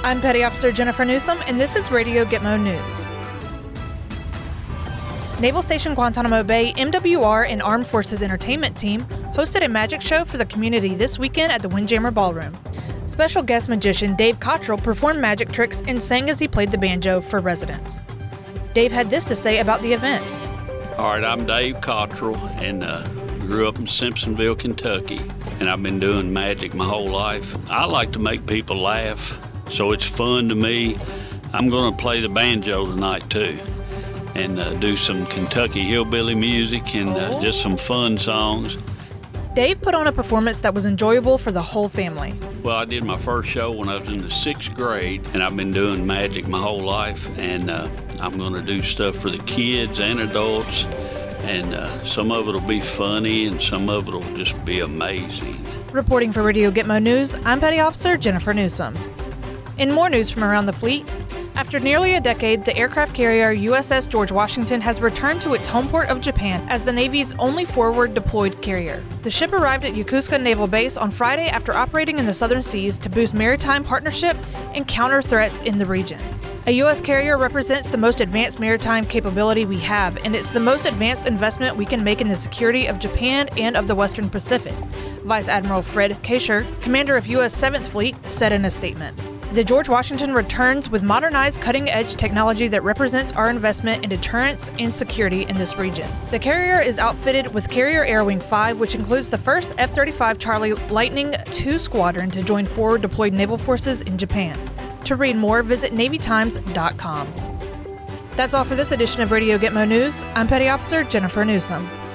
I'm Petty Officer Jennifer Newsom, and this is Radio Gitmo News. Naval Station Guantanamo Bay MWR and Armed Forces Entertainment Team hosted a magic show for the community this weekend at the Windjammer Ballroom. Special guest magician Dave Cottrell performed magic tricks and sang as he played the banjo for residents. Dave had this to say about the event. All right, I'm Dave Cottrell, and grew up in Simpsonville, Kentucky, and I've been doing magic my whole life. I like to make people laugh, so it's fun to me. I'm going to play the banjo tonight, too, and do some Kentucky hillbilly music and just some fun songs. Dave put on a performance that was enjoyable for the whole family. Well, I did my first show when I was in the 6th grade, and I've been doing magic my whole life, and I'm going to do stuff for the kids and adults, and some of it will be funny, and some of it will just be amazing. Reporting for Radio Gitmo News, I'm Petty Officer Jennifer Newsom. In more news from around the fleet, after nearly a decade, the aircraft carrier USS George Washington has returned to its home port of Japan as the Navy's only forward deployed carrier. The ship arrived at Yokosuka Naval Base on Friday after operating in the Southern Seas to boost maritime partnership and counter threats in the region. A U.S. carrier represents the most advanced maritime capability we have, and it's the most advanced investment we can make in the security of Japan and of the Western Pacific, Vice Admiral Fred Kacher, commander of U.S. 7th Fleet, said in a statement. The George Washington returns with modernized cutting-edge technology that represents our investment in deterrence and security in this region. The carrier is outfitted with Carrier Air Wing 5, which includes the first F-35 Charlie Lightning II squadron to join forward deployed naval forces in Japan. To read more, visit NavyTimes.com. That's all for this edition of Radio Gitmo News. I'm Petty Officer Jennifer Newsom.